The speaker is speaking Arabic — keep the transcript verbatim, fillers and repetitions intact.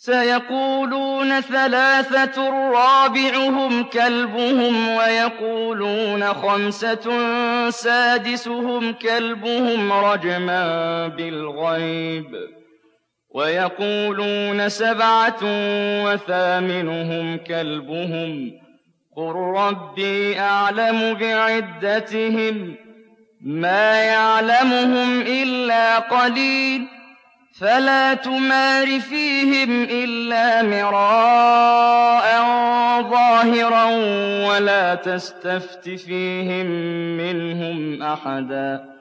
سيقولون ثلاثة رابعهم كلبهم ويقولون خمسة سادسهم كلبهم رجما بالغيب ويقولون سبعة وثامنهم كلبهم قل ربي أعلم بعدتهم ما يعلمهم إلا قليل فلا تمار فيهم إلا مراء ظاهرا ولا تستفت فيهم منهم أحدا